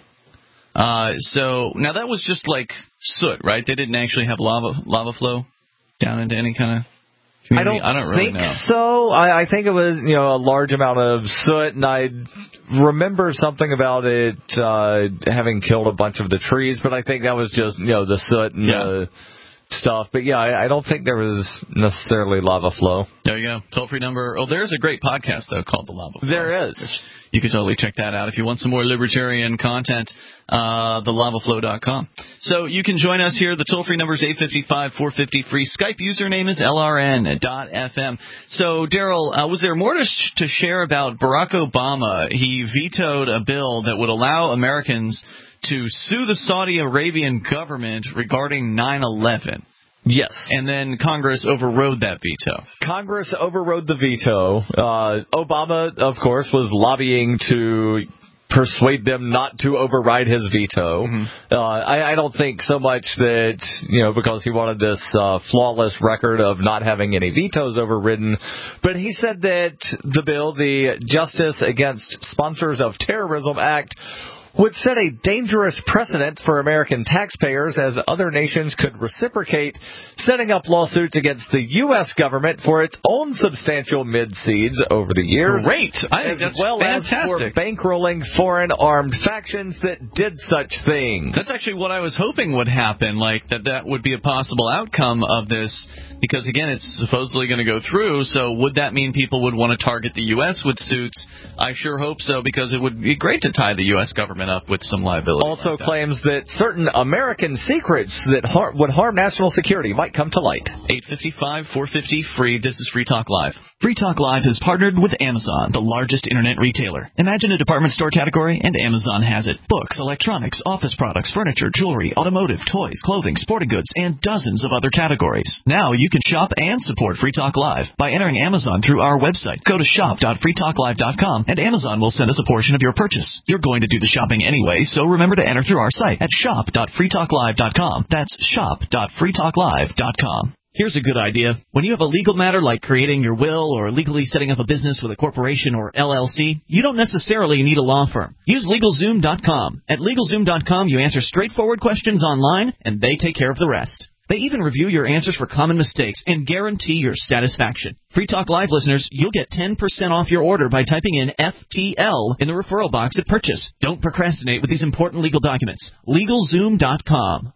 Uh, so, now that was just like soot, right? They didn't actually have lava lava flow down into any kind of community? I don't, I don't really think know. so. I, I think it was, you know, a large amount of soot, and I remember something about it uh, having killed a bunch of the trees, but I think that was just, you know, the soot and yeah. the stuff. But, yeah, I, I don't think there was necessarily lava flow. There you go. Toll-free number. Oh, there's a great podcast, though, called The Lava Flow. There is. You can totally check that out if you want some more libertarian content, uh, the lava flow dot com. So you can join us here. The toll-free number is eight five five, four five zero, free. Skype username is L R N dot F M. So, Daryl, uh, was there more to, sh- to share about Barack Obama? He vetoed a bill that would allow Americans to sue the Saudi Arabian government regarding nine eleven. Yes. And then Congress overrode that veto. Congress overrode the veto. Uh, Obama, of course, was lobbying to persuade them not to override his veto. Mm-hmm. Uh, I, I don't think so much that, you know, because he wanted this uh, flawless record of not having any vetoes overridden, but he said that the bill, the Justice Against Sponsors of Terrorism Act, would set a dangerous precedent for American taxpayers as other nations could reciprocate, setting up lawsuits against the U S government for its own substantial misdeeds over the years. Great! I think as that's well fantastic. as for bankrolling foreign armed factions that did such things. That's actually what I was hoping would happen, like that that would be a possible outcome of this, because, again, it's supposedly going to go through, so would that mean people would want to target the U S with suits? I sure hope so, because it would be great to tie the U S government up with some liability. Also like that. claims that certain American secrets that har- would harm national security might come to light. eight five five, four five zero, free. This is Free Talk Live. Free Talk Live has partnered with Amazon, the largest internet retailer. Imagine a department store category, and Amazon has it. Books, electronics, office products, furniture, jewelry, automotive, toys, clothing, sporting goods, and dozens of other categories. Now you can shop and support Free Talk Live by entering Amazon through our website. Go to shop dot free talk live dot com, and Amazon will send us a portion of your purchase. You're going to do the shopping anyway, so remember to enter through our site at shop dot free talk live dot com. That's shop dot free talk live dot com. Here's a good idea. When you have a legal matter like creating your will or legally setting up a business with a corporation or L L C, you don't necessarily need a law firm. Use LegalZoom dot com. At LegalZoom dot com, you answer straightforward questions online, and they take care of the rest. They even review your answers for common mistakes and guarantee your satisfaction. Free Talk Live listeners, you'll get ten percent off your order by typing in F T L in the referral box at purchase. Don't procrastinate with these important legal documents. LegalZoom dot com.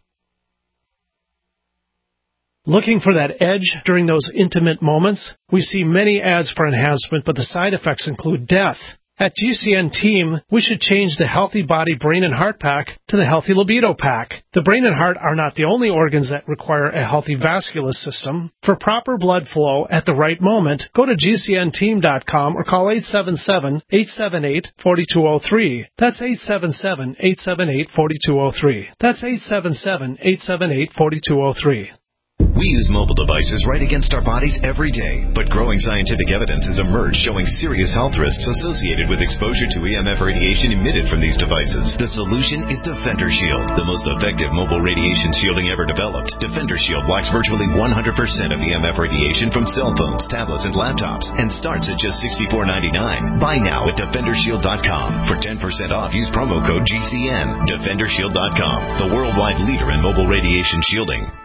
Looking for that edge during those intimate moments? We see many ads for enhancement, but the side effects include death. At G C N Team, we should change the Healthy Body Brain and Heart Pack to the Healthy Libido Pack. The brain and heart are not the only organs that require a healthy vascular system. For proper blood flow at the right moment, go to G C N team dot com or call eight seven seven, eight seven eight, four two zero three. That's eight seven seven, eight seven eight, four two zero three. That's eight seven seven, eight seven eight, four two zero three. We use mobile devices right against our bodies every day, but growing scientific evidence has emerged showing serious health risks associated with exposure to E M F radiation emitted from these devices. The solution is Defender Shield, the most effective mobile radiation shielding ever developed. Defender Shield blocks virtually one hundred percent of E M F radiation from cell phones, tablets, and laptops, and starts at just sixty-four ninety-nine. Buy now at defender shield dot com. For ten percent off, use promo code G C N. defender shield dot com, the worldwide leader in mobile radiation shielding.